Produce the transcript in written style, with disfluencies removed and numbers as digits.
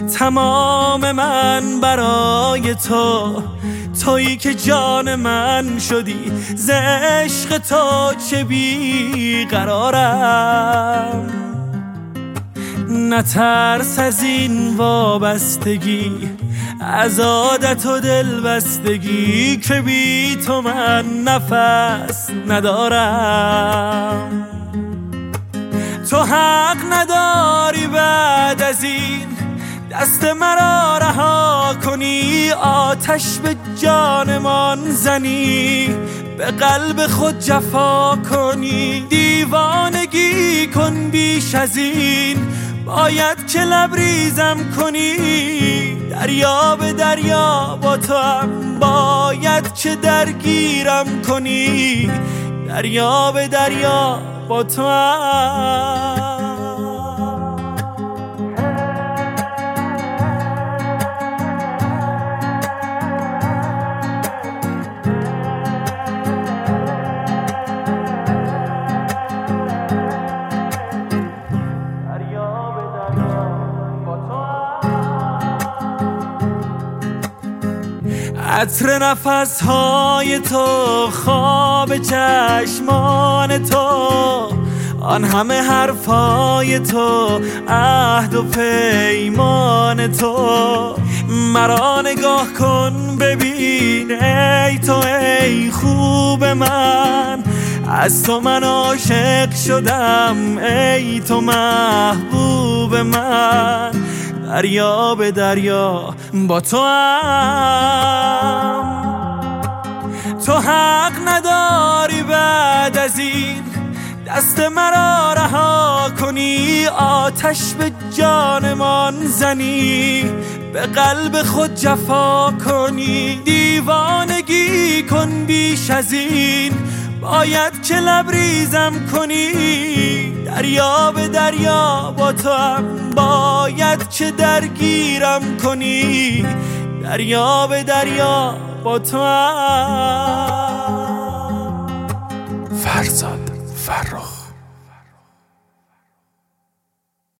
تمام من برای تو، تویی که جان من شدی، ز عشق تو چه بیقرارم. نترس از این وابستگی، از عادت و دلبستگی، که بی تو من نفس ندارم. تو حق نداری بعد از این دست مرا رها کنی، آتش به جانمان زنی، به قلب خود جفا کنی. دیوانگی کن بیش از این، باید که لبریزم کنی. دریا به دریا با تو هم باید که درگیرم کنی. دریا به دریا با تو هم. عطر نفسهای تو، خواب چشمان تو، آن همه حرفای تو، عهد و پیمان تو. مرا نگاه کن ببین ای تو، ای خوب من، از تو من عاشق شدم، ای تو محبوب من. دریا به دریا با تو هم. تو حق نداری بعد از این دست مرا رها کنی، آتش به جانمان زنی، به قلب خود جفا کنی. دیوانگی کن بیش از این، باید که لبریزم کنی. دریا به دریا با تو هم باید که درگیرم کنی. دریا به دریا با تو هم. فرزاد فرخ.